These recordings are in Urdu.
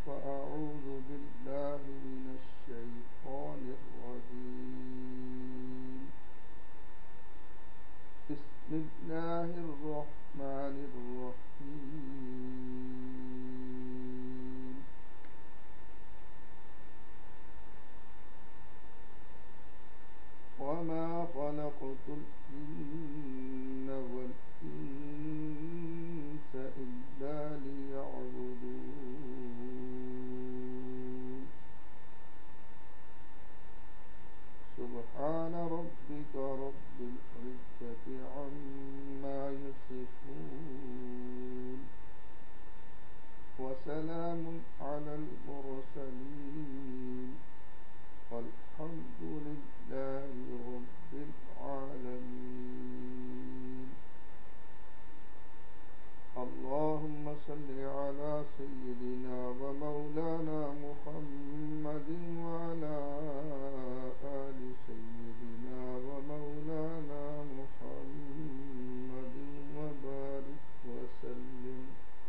فأعوذ بالله من الشيطان الرجيم. بسم الله الرحمن الرحيم. وما خلقت الجن والإنس إلا ليعبدون. سبحان ربك رب العزة عما يصفون وسلام على المرسلين والحمد لله رب العالمين. اللهم صل على سيدنا ومولانا محمد وعلى آل سيدنا ومولانا محمد وبارك وسلم.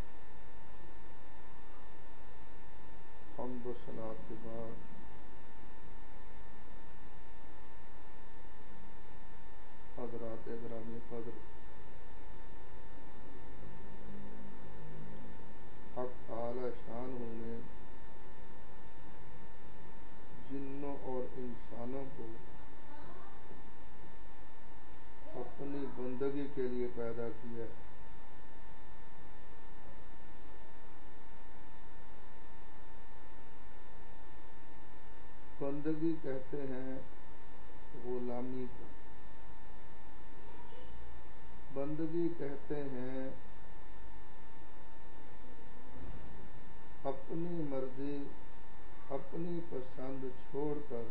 حمد و صلاۃ کے بعد حضرات گرامی قدر، حق اعلی شان نے جنوں اور انسانوں کو اپنی بندگی کے لیے پیدا کیا ہے. بندگی کہتے ہیں غلامی کو، بندگی کہتے ہیں اپنی مرضی اپنی پسند چھوڑ کر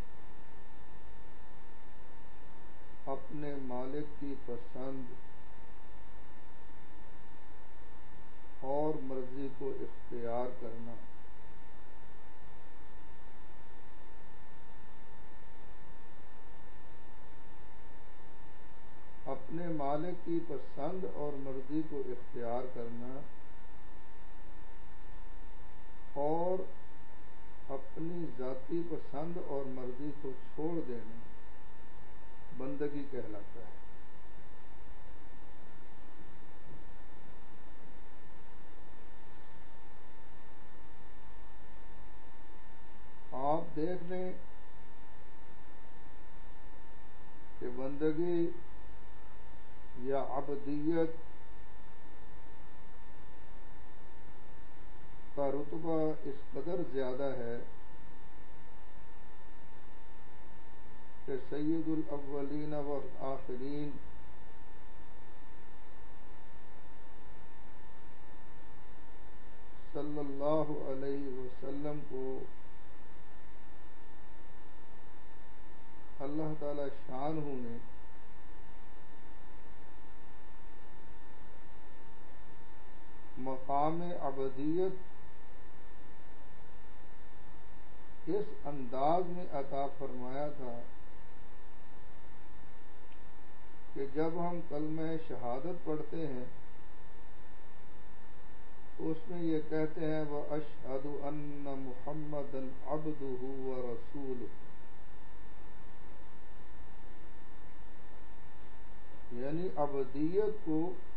اپنے مالک کی پسند اور مرضی کو اختیار کرنا. اپنے مالک کی پسند اور مرضی کو اختیار کرنا اور اپنی ذاتی پسند اور مرضی کو چھوڑ دینا بندگی کہلاتا ہے. آپ دیکھ لیں کہ بندگی یا عبدیت کا رتبہ اس قدر زیادہ ہے کہ سید الاولین والآخرین صلی اللہ علیہ وسلم کو اللہ تعالی شانہ نے مقام عبدیت اس انداز میں عطا فرمایا تھا کہ جب ہم کلمہ شہادت پڑھتے ہیں تو اس میں یہ کہتے ہیں وَأَشْهَدُ أَنَّ مُحَمَّدًا عَبْدُهُ وَرَسُولُهُ، یعنی عبدیت کو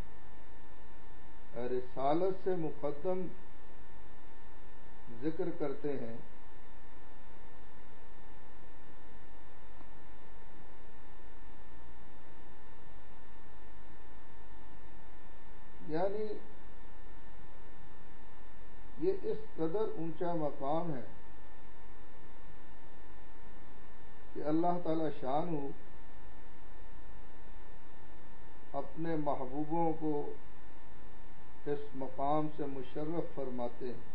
رسالت سے مقدم ذکر کرتے ہیں. یعنی یہ اس قدر اونچا مقام ہے کہ اللہ تعالی شانہ اپنے محبوبوں کو اس مقام سے مشرف فرماتے ہیں.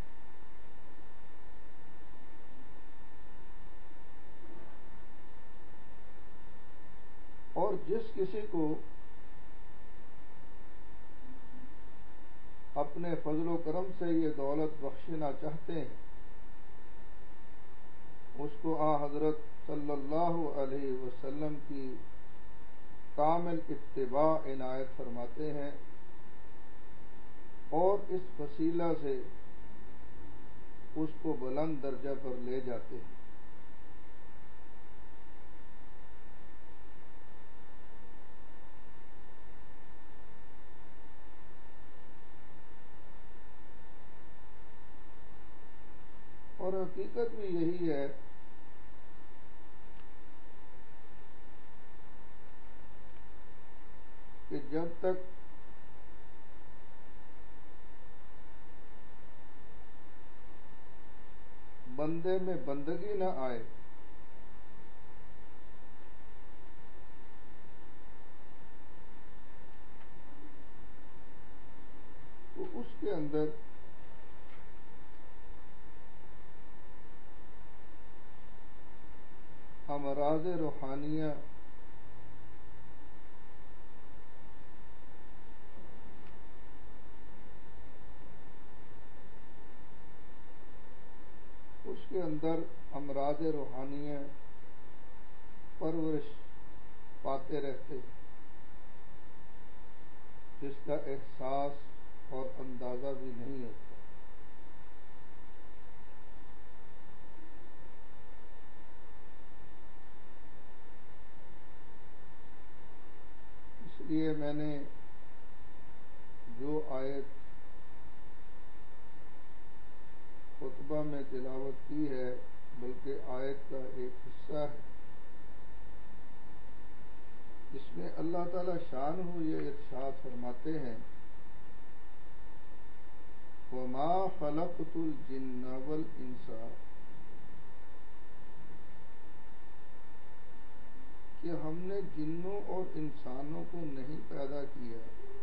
اور جس کسی کو اپنے فضل و کرم سے یہ دولت بخشنا چاہتے ہیں اس کو حضرت صلی اللہ علیہ وسلم کی کامل اتباع عنایت فرماتے ہیں، اور اس وسیلہ سے اس کو بلند درجہ پر لے جاتے ہیں۔ اور حقیقت بھی یہی ہے کہ جب تک بندے میں بندگی نہ آئے تو اس کے اندر امراض روحانیہ پرورش پاتے رہتے ہیں، جس کا احساس اور اندازہ بھی نہیں ہوتا۔ اس لیے میں نے جو آیت خطبہ میں تلاوت کی ہے، بلکہ آیت کا ایک حصہ ہے، جس میں اللہ تعالی شانہ یہ ارشاد فرماتے ہیں وَمَا خَلَقْتُ الْجِنَّ وَالْإِنسَ، کہ ہم نے جنوں اور انسانوں کو نہیں پیدا کیا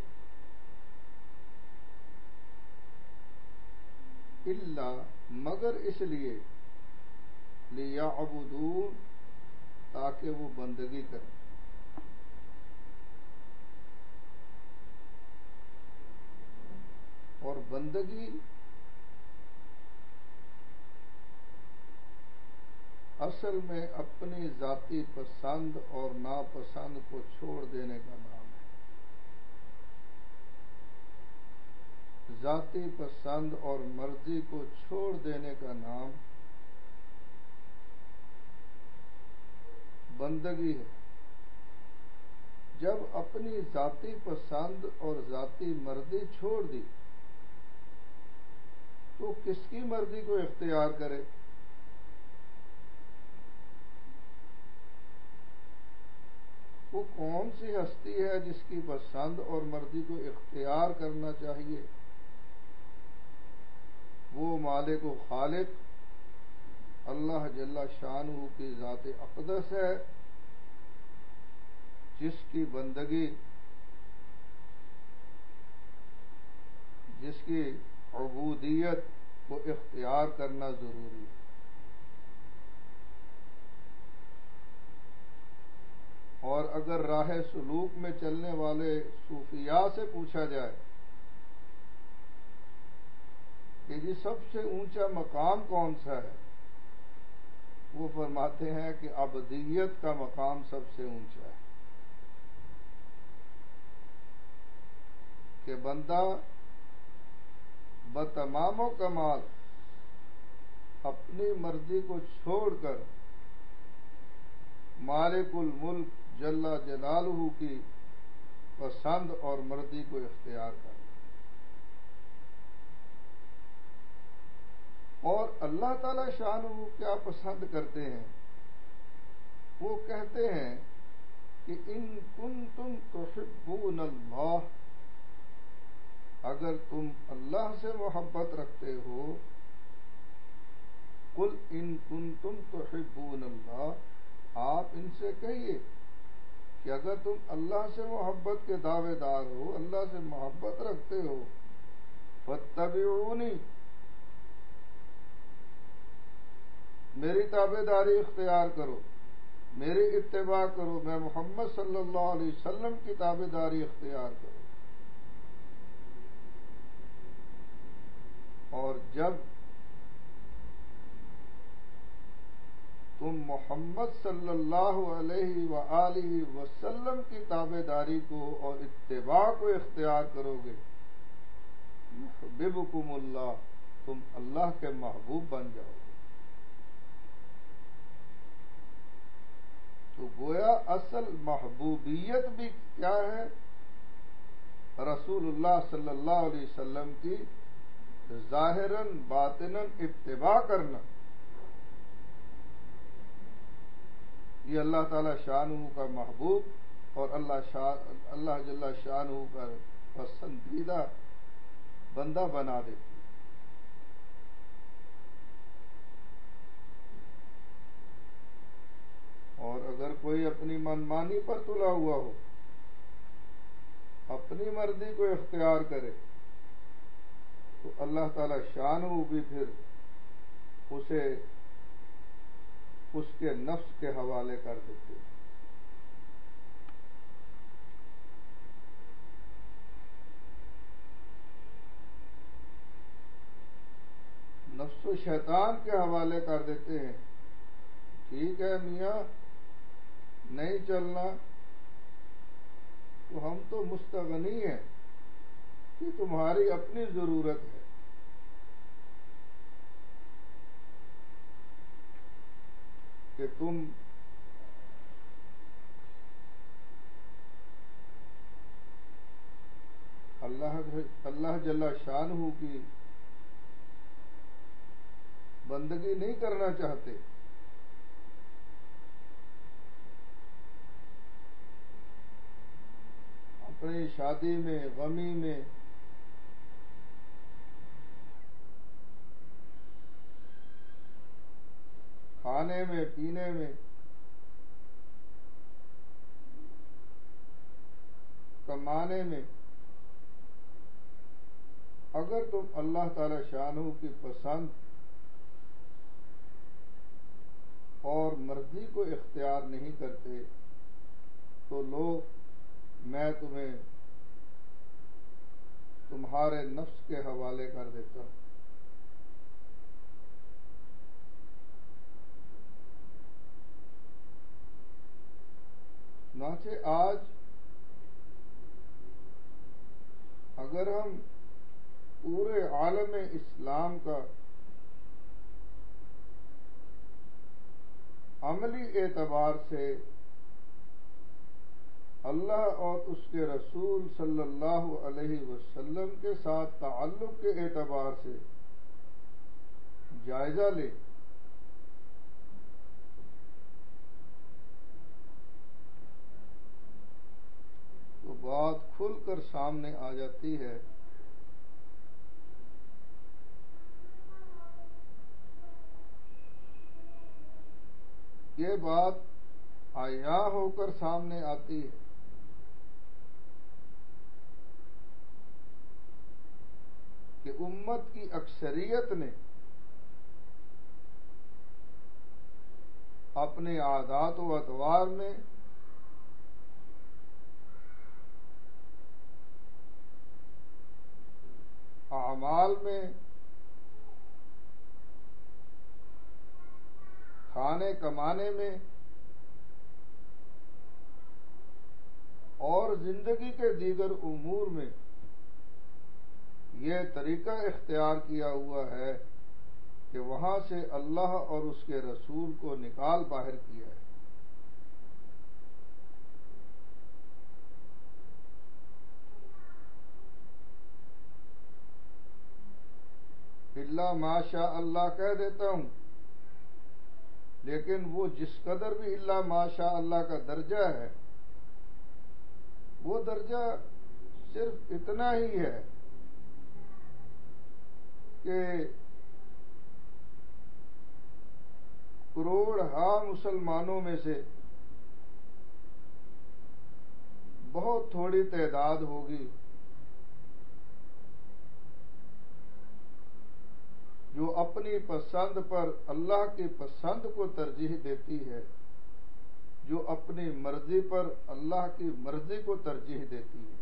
الا مگر اس لیے لِيَعْبُدُونَ، تاکہ وہ بندگی کریں۔ اور بندگی اصل میں اپنی ذاتی پسند اور ناپسند کو چھوڑ دینے کا نام ہے۔ ذاتی پسند اور مرضی کو چھوڑ دینے کا نام بندگی ہے۔ جب اپنی ذاتی پسند اور ذاتی مرضی چھوڑ دی تو کس کی مرضی کو اختیار کرے؟ وہ کون سی ہستی ہے جس کی پسند اور مرضی کو اختیار کرنا چاہیے؟ وہ مالک و خالق اللہ جل شانہ کی ذات اقدس ہے، جس کی بندگی، جس کی عبودیت کو اختیار کرنا ضروری ہے۔ اور اگر راہ سلوک میں چلنے والے صوفیاء سے پوچھا جائے کہ جی سب سے اونچا مقام کون سا ہے، وہ فرماتے ہیں کہ عبدیت کا مقام سب سے اونچا ہے، کہ بندہ بتمام و کمال اپنی مرضی کو چھوڑ کر مالک الملک جل جلالہ کی پسند اور مرضی کو اختیار کر۔ اور اللہ تعالی شانہ کیا پسند کرتے ہیں؟ وہ کہتے ہیں کہ ان کنتم تحبون اللہ، اگر تم اللہ سے محبت رکھتے ہو، قل ان کنتم تحبون اللہ، آپ ان سے کہیے کہ اگر تم اللہ سے محبت کے دعوے دار ہو، اللہ سے محبت رکھتے ہو، فاتبعونی، میری تابع داری اختیار کرو، میری اتباع کرو، میں محمد صلی اللہ علیہ وسلم کی تابع داری اختیار کرو۔ اور جب تم محمد صلی اللہ علیہ وآلہ وسلم کی تابع داری کو اور اتباع کو اختیار کرو گے، یحببکم اللہ، تم اللہ کے محبوب بن جاؤ گے۔ تو گویا اصل محبوبیت بھی کیا ہے؟ رسول اللہ صلی اللہ علیہ وسلم کی ظاہراً باطناً اتباع کرنا، یہ اللہ تعالی شانہ کا محبوب اور اللہ جل شانہ کا پسندیدہ بندہ بنا دیتی۔ اور اگر کوئی اپنی منمانی پر تلا ہوا ہو، اپنی مرضی کو اختیار کرے، تو اللہ تعالی شانہ بھی پھر اسے اس کے نفس کے حوالے کر دیتے ہیں۔ نفس و شیطان کے حوالے کر دیتے ہیں۔ ٹھیک ہے میاں، نہیں چلنا تو ہم تو مستغنی ہیں، کہ تمہاری اپنی ضرورت ہے، کہ تم اللہ جل شانہ کی بندگی نہیں کرنا چاہتے، اپنی شادی میں، غمی میں، کھانے میں، پینے میں، کمانے میں، اگر تم اللہ تعالی شانہ کی پسند اور مرضی کو اختیار نہیں کرتے تو میں تمہیں تمہارے نفس کے حوالے کر دیتا ہوں۔ چنانچہ آج اگر ہم پورے عالم اسلام کا عملی اعتبار سے اللہ اور اس کے رسول صلی اللہ علیہ وسلم کے ساتھ تعلق کے اعتبار سے جائزہ لیں تو بات کھل کر سامنے آ جاتی ہے یہ بات عیاں ہو کر سامنے آتی ہے کہ امت کی اکثریت نے اپنے عادات و اطوار میں اعمال میں، کھانے کمانے میں اور زندگی کے دیگر امور میں یہ طریقہ اختیار کیا ہوا ہے کہ وہاں سے اللہ اور اس کے رسول کو نکال باہر کیا ہے۔ الا ماشاء اللہ کہہ دیتا ہوں، لیکن وہ جس قدر بھی الا ماشاء اللہ کا درجہ ہے، وہ درجہ صرف اتنا ہی ہے کہ کروڑ مسلمانوں میں سے بہت تھوڑی تعداد ہوگی جو اپنی پسند پر اللہ کی پسند کو ترجیح دیتی ہے، جو اپنی مرضی پر اللہ کی مرضی کو ترجیح دیتی ہے۔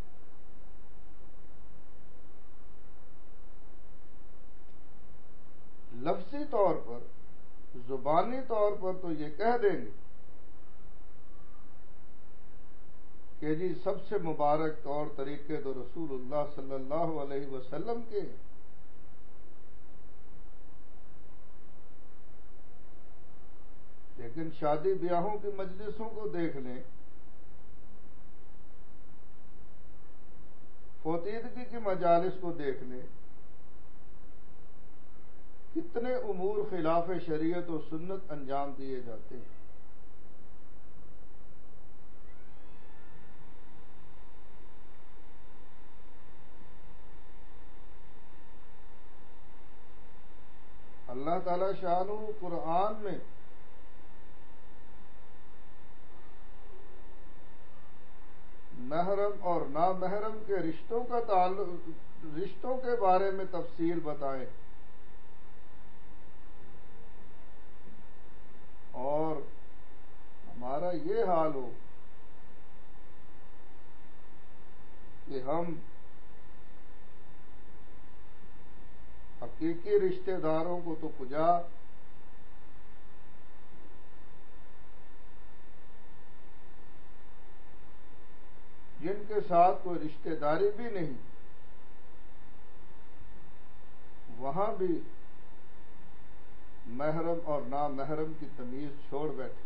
لفظی طور پر، زبانی طور پر تو یہ کہہ دیں گے کہ جی سب سے مبارک طور طریقے تو رسول اللہ صلی اللہ علیہ وسلم کے ہیں، لیکن شادی بیاہوں کی مجلسوں کو دیکھ لیں، فوتیدگی کی مجالس کو دیکھ لیں، کتنے امور خلاف شریعت و سنت انجام دیے جاتے ہیں۔ اللہ تعالی شانہ قرآن میں محرم اور نامحرم کے رشتوں کے بارے میں تفصیل بتائیں، اور ہمارا یہ حال ہو کہ ہم حقیقی رشتہ داروں کو تو کجا، جن کے ساتھ کوئی رشتہ داری بھی نہیں، وہاں بھی محرم اور نامحرم کی تمیز چھوڑ بیٹھے۔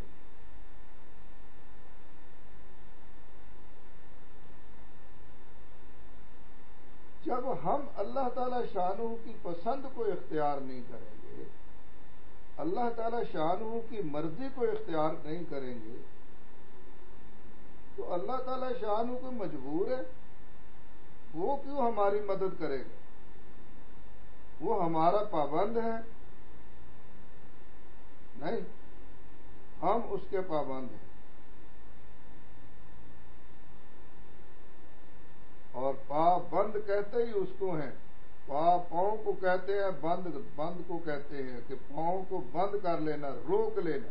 جب ہم اللہ تعالی شانہ کی پسند کو اختیار نہیں کریں گے، اللہ تعالی شانہ کی مرضی کو اختیار نہیں کریں گے، تو اللہ تعالی شانہ کو مجبور ہے، وہ کیوں ہماری مدد کرے گا؟ وہ ہمارا پابند ہے؟ نہیں، ہم اس کے پابند ہیں۔ اور پابند کہتے ہی اس کو ہیں، پاؤں کو کہتے ہیں بند کو کہتے ہیں کہ پاؤں کو بند کر لینا، روک لینا،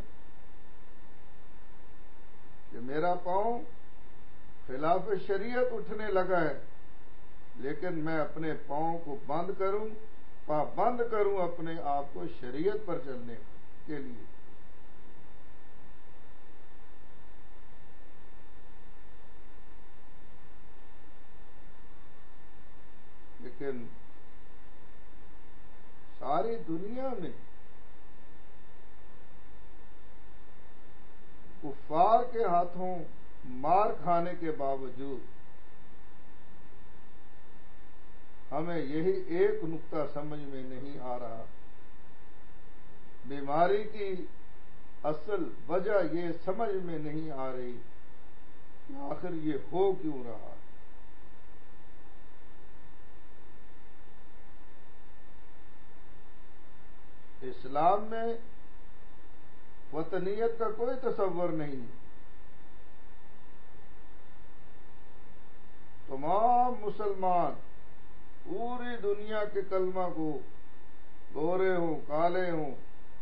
کہ میرا پاؤں خلاف شریعت اٹھنے لگا ہے، لیکن میں اپنے پاؤں کو بند کروں، پابند کروں اپنے آپ کو شریعت پر چلنے کے لیے۔ لیکن ساری دنیا میں کفار کے ہاتھوں مار کھانے کے باوجود ہمیں یہی ایک نقطہ سمجھ میں نہیں آ رہا، بیماری کی اصل وجہ یہ سمجھ میں نہیں آ رہی کہ آخر یہ ہو کیوں رہا۔ اسلام میں وطنیت کا کوئی تصور نہیں، تمام مسلمان پوری دنیا کے کلمہ کو، گورے ہوں کالے ہوں،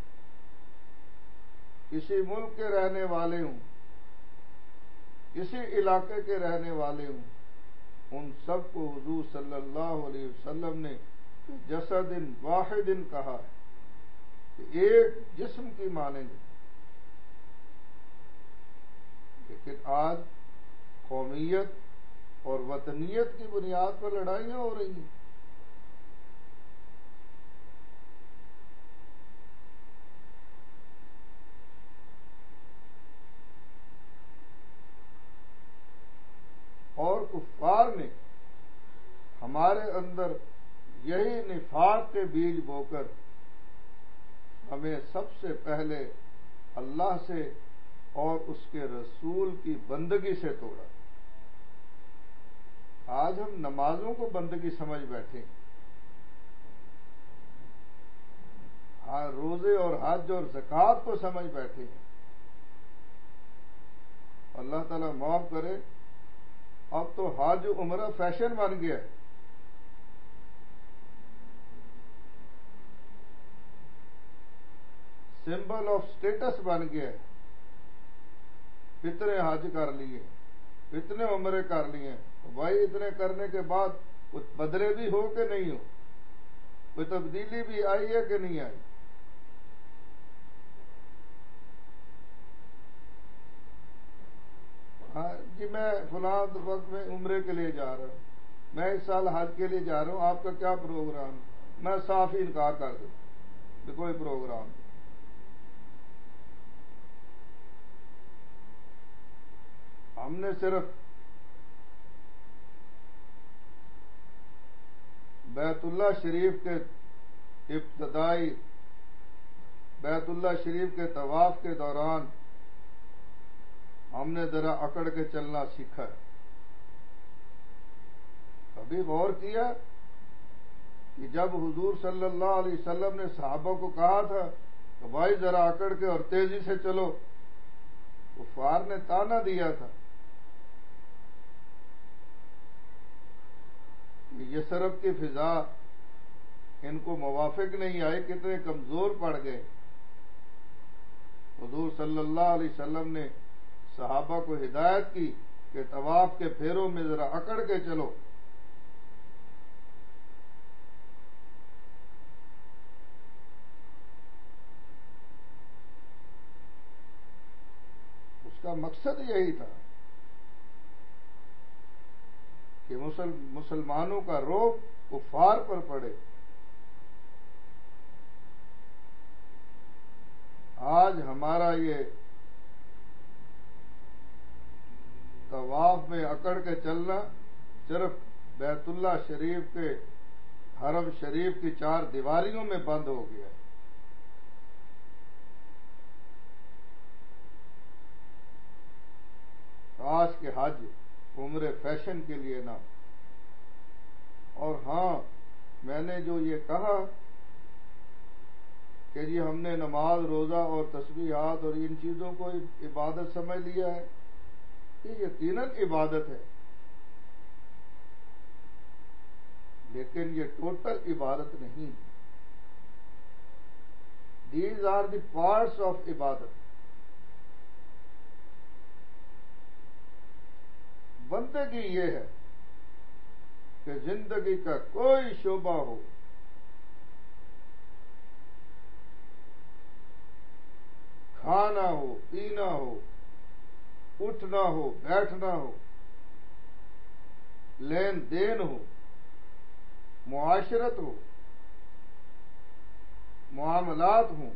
کسی ملک کے رہنے والے ہوں، کسی علاقے کے رہنے والے ہوں، ان سب کو حضور صلی اللہ علیہ وسلم نے جسد واحد کہا ہے، کہ ایک جسم کی مانند۔ لیکن آج قومیت اور وطنیت کی بنیاد پر لڑائیاں ہو رہی ہیں۔ اور کفار نے ہمارے اندر یہی نفاق کے بیج بو کر ہمیں سب سے پہلے اللہ سے اور اس کے رسول کی بندگی سے توڑا۔ آج ہم نمازوں کو بندگی سمجھ بیٹھے، ہاں روزے اور حج اور زکوٰۃ کو سمجھ بیٹھے۔ اللہ تعالیٰ معاف کرے، اب تو حج عمرہ فیشن بن گیا، سمبل آف سٹیٹس بن گیا۔ اتنے حج کر لیے، اتنے عمرے کر لیے، بھائی اتنے کرنے کے بعد کچھ بدلے بھی ہو کہ نہیں ہو، کوئی تبدیلی بھی آئی ہے کہ نہیں آئی؟ ہاں جی میں فلاں وقت میں عمرے کے لیے جا رہا ہوں، میں اس سال حج کے لیے جا رہا ہوں، آپ کا کیا پروگرام؟ میں صاف ہی انکار کر دوں کہ کوئی پروگرام نہیں۔ ہم نے صرف بیت اللہ شریف کے ابتدائی بیت اللہ شریف کے طواف کے دوران ہم نے ذرا اکڑ کے چلنا سیکھا ہے. کبھی غور کیا کہ جب حضور صلی اللہ علیہ وسلم نے صحابہ کو کہا تھا کہ بھائی ذرا اکڑ کے اور تیزی سے چلو، کفار نے تانا دیا تھا کہ یہ سرب کی فضا ان کو موافق نہیں آئی، کتنے کمزور پڑ گئے. حضور صلی اللہ علیہ وسلم نے صحابہ کو ہدایت کی کہ طواف کے پھیروں میں ذرا اکڑ کے چلو. اس کا مقصد یہی تھا کہ مسلمانوں کا رعب کفار پر پڑے. آج ہمارا یہ طواف میں اکڑ کے چلنا صرف بیت اللہ شریف کے حرم شریف کی 4 دیواریوں میں بند ہو گیا ہے. کاش کے حج عمر فیشن کے لیے نہ. اور ہاں، میں نے جو یہ کہا کہ جی ہم نے نماز روزہ اور تسبیحات اور ان چیزوں کو عبادت سمجھ لیا ہے، یہ یقیناً عبادت ہے، لیکن یہ ٹوٹل عبادت نہیں. These are the parts of عبادت. بندگی یہ ہے کہ زندگی کا کوئی شعبہ ہو، کھانا ہو، پینا ہو، اٹھنا ہو، بیٹھنا ہو، لین دین ہو، معاشرت ہو، معاملات ہوں،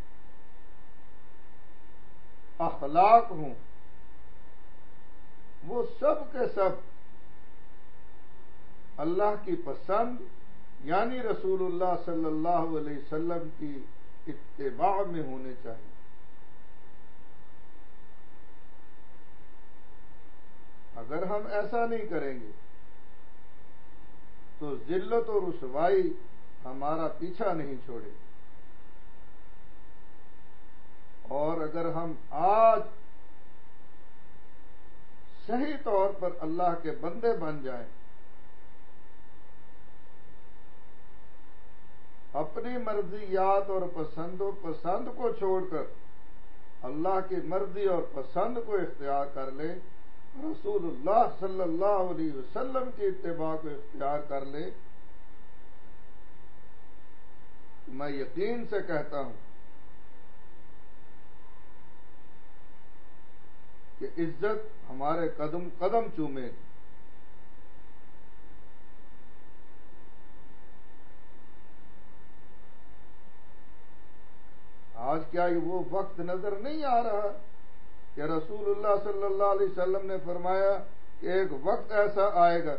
اخلاق ہوں، وہ سب کے سب اللہ کی پسند یعنی رسول اللہ صلی اللہ علیہ وسلم کی اتباع میں ہونے چاہیے. اگر ہم ایسا نہیں کریں گے تو ذلت و رسوائی ہمارا پیچھا نہیں چھوڑے. اور اگر ہم آج صحیح طور پر اللہ کے بندے بن جائیں، اپنی مرضیات اور پسند و پسند کو چھوڑ کر اللہ کی مرضی اور پسند کو اختیار کر لے، رسول اللہ صلی اللہ علیہ وسلم کی اتباع کو اختیار کر لے، میں یقین سے کہتا ہوں کہ عزت ہمارے قدم قدم چومے گی. آج کیا وہ وقت نظر نہیں آ رہا کہ رسول اللہ صلی اللہ علیہ وسلم نے فرمایا کہ ایک وقت ایسا آئے گا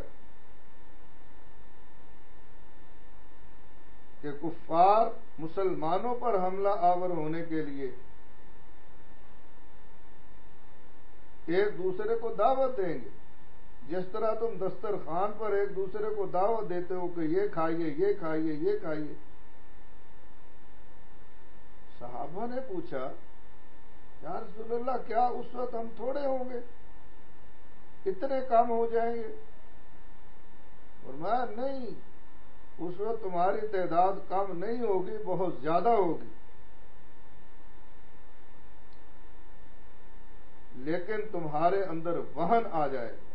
کہ کفار مسلمانوں پر حملہ آور ہونے کے لیے ایک دوسرے کو دعوت دیں گے، جس طرح تم دسترخوان پر ایک دوسرے کو دعوت دیتے ہو کہ یہ کھائیے، یہ کھائیے، یہ کھائیے. صحابہ نے پوچھا یا رسول اللہ کیا اس وقت ہم تھوڑے ہوں گے، اتنے کم ہو جائیں گے؟ فرمایا نہیں، اس وقت تمہاری تعداد کم نہیں ہوگی، بہت زیادہ ہوگی، لیکن تمہارے اندر وہن آ جائے گا.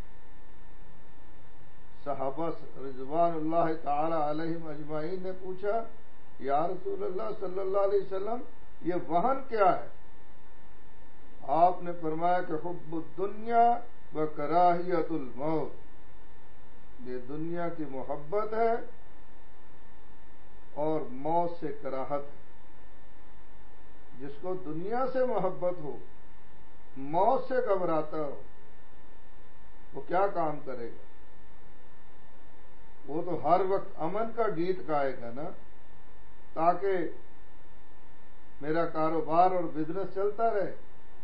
صحابہ رضوان اللہ تعالی علیہم اجمعین نے پوچھا یا رسول اللہ صلی اللہ علیہ وسلم یہ وہن کیا ہے؟ آپ نے فرمایا کہ حب الدنیا و کراہیت الموت، یہ دنیا کی محبت ہے اور موت سے کراہت ہے. جس کو دنیا سے محبت ہو، موت سے گھبراتا ہو، وہ کیا کام کرے گا؟ وہ تو ہر وقت امن کا گیت گائے گا نا، تاکہ میرا کاروبار اور بزنس چلتا رہے۔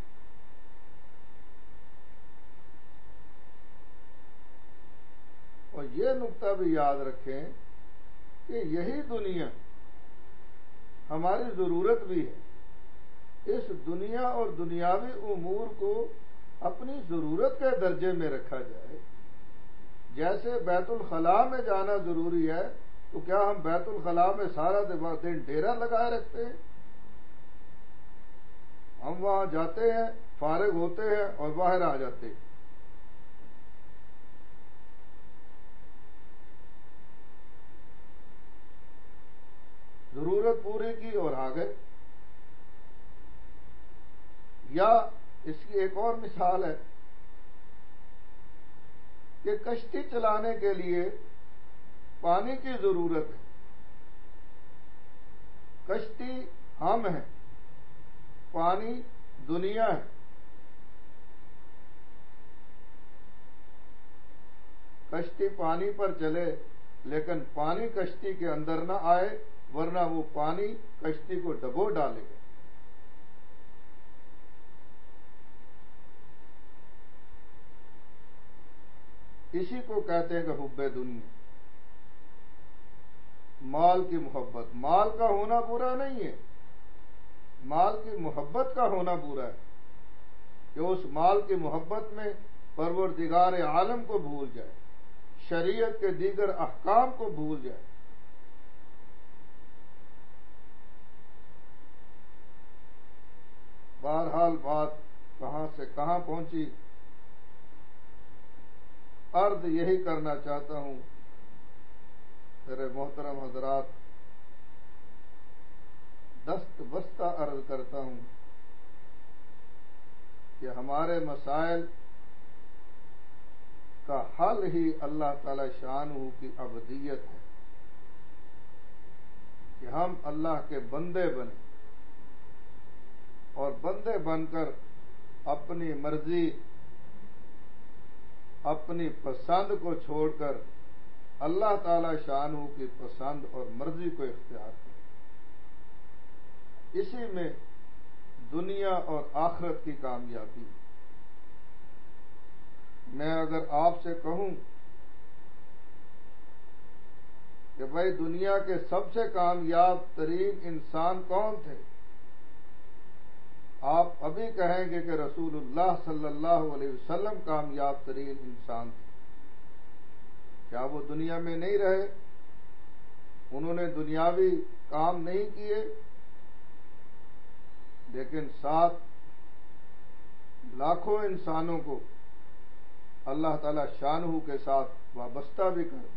اور یہ نقطہ بھی یاد رکھیں کہ یہی دنیا ہماری ضرورت بھی ہے۔ اس دنیا اور دنیاوی امور کو اپنی ضرورت کے درجے میں رکھا جائے۔ جیسے بیت الخلاء میں جانا ضروری ہے، تو کیا ہم بیت الخلاء میں سارا دن ڈیرا لگائے رکھتے ہیں؟ ہم وہاں جاتے ہیں، فارغ ہوتے ہیں اور باہر آ جاتے ہیں۔ ضرورت پوری کی اور آ گئے۔ یا اس کی ایک اور مثال ہے کہ کشتی چلانے کے لیے پانی کی ضرورت ہے۔ کشتی ہم ہیں، پانی دنیا ہے۔ کشتی پانی پر چلے لیکن پانی کشتی کے اندر نہ آئے، ورنہ وہ پانی کشتی کو ڈبو ڈالے گا۔ اسی کو کہتے ہیں کہ حب دنیا، مال کی محبت۔ مال کا ہونا برا نہیں ہے، مال کی محبت کا ہونا برا ہے کہ اس مال کی محبت میں پروردگار عالم کو بھول جائے، شریعت کے دیگر احکام کو بھول جائے۔ بہرحال بات کہاں سے کہاں پہنچی، عرض یہی کرنا چاہتا ہوں میرے محترم حضرات، دست بستہ عرض کرتا ہوں کہ ہمارے مسائل کا حل ہی اللہ تعالی شانہ کی عبودیت ہے، کہ ہم اللہ کے بندے بنیں اور بندے بن کر اپنی مرضی، اپنی پسند کو چھوڑ کر اللہ تعالی شانہ کی پسند اور مرضی کو اختیار کریں۔ اسی میں دنیا اور آخرت کی کامیابی۔ میں اگر آپ سے کہوں کہ بھائی دنیا کے سب سے کامیاب ترین انسان کون تھے، آپ ابھی کہیں گے کہ رسول اللہ صلی اللہ علیہ وسلم کامیاب ترین انسان تھے۔ کیا وہ دنیا میں نہیں رہے؟ انہوں نے دنیاوی کام نہیں کیے، لیکن ساتھ لاکھوں انسانوں کو اللہ تعالی شانہ کے ساتھ وابستہ بھی کر دیا۔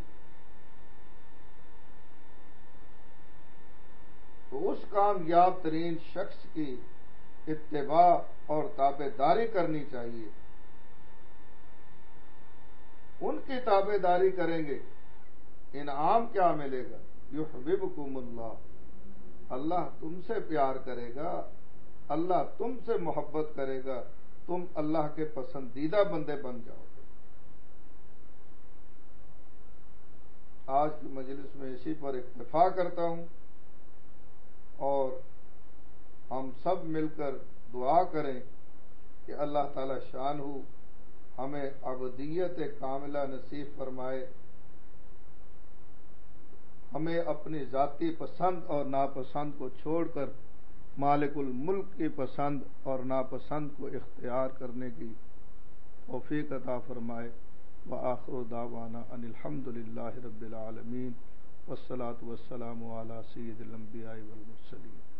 تو اس کامیاب ترین شخص کی اتباع اور تابع داری کرنی چاہیے۔ ان کی تابع داری کریں گے، انعام کیا ملے گا؟ یحببکم اللہ، اللہ تم سے پیار کرے گا، اللہ تم سے محبت کرے گا، تم اللہ کے پسندیدہ بندے بن جاؤ گے۔ آج کی مجلس میں اسی پر اکتفا کرتا ہوں، اور ہم سب مل کر دعا کریں کہ اللہ تعالی شانہ ہمیں عبودیت کاملہ نصیب فرمائے، ہمیں اپنی ذاتی پسند اور ناپسند کو چھوڑ کر مالک الملک کی پسند اور ناپسند کو اختیار کرنے کی توفیق عطا فرمائے۔ وآخر دعوانا ان الحمد للہ رب العالمین، والصلاة والسلام علی سید الانبیاء والمرسلین۔